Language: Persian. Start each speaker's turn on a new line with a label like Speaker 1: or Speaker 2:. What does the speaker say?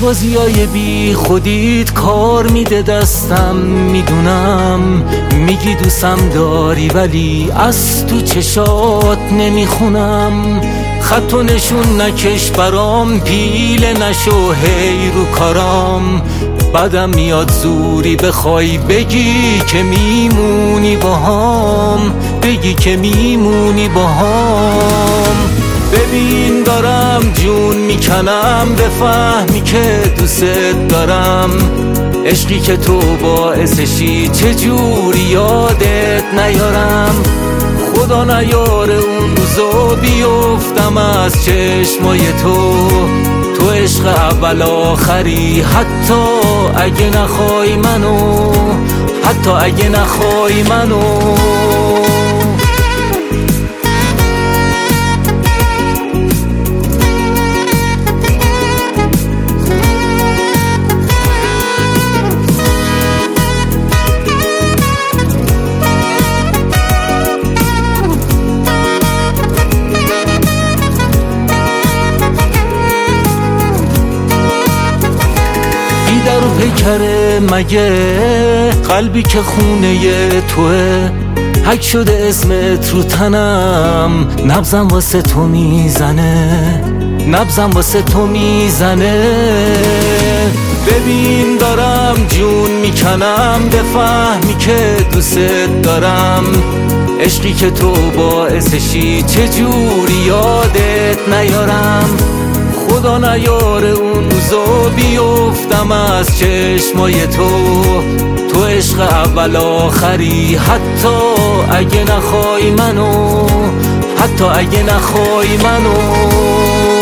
Speaker 1: بازیای بی خودیت کار میده دستم، میدونم میگی دوستم داری ولی از تو چشات نمیخونم. خط و نشون نکش برام، پیله نشو هی رو کارام. بعدم میاد زوری بخوای بگی که میمونی باهام، بگی که میمونی باهام. ببین دارم جون میکنم، بفهمی که دوست دارم. عشقی که تو باعثشی چجوری یادت نیارم. خدا نیاره اون روزو بیفتم از چشمای تو عشق اول آخری، حتی اگه نخوای منو، حتی اگه نخوای منو. در و پیکره مگه قلبی که خونه توه، حک شده اسمت رو تنم، نبضم واسه تو میزنه، نبضم واسه تو میزنه. ببین دارم جون میکنم، بفهمی که دوست دارم. عشقی که تو باعثشی چجوری یادت نیارم. خدا نیاره اون روزو بیفتم از چشمای تو عشق اول آخری، حتی اگه نخوای منو، حتی اگه نخوای منو.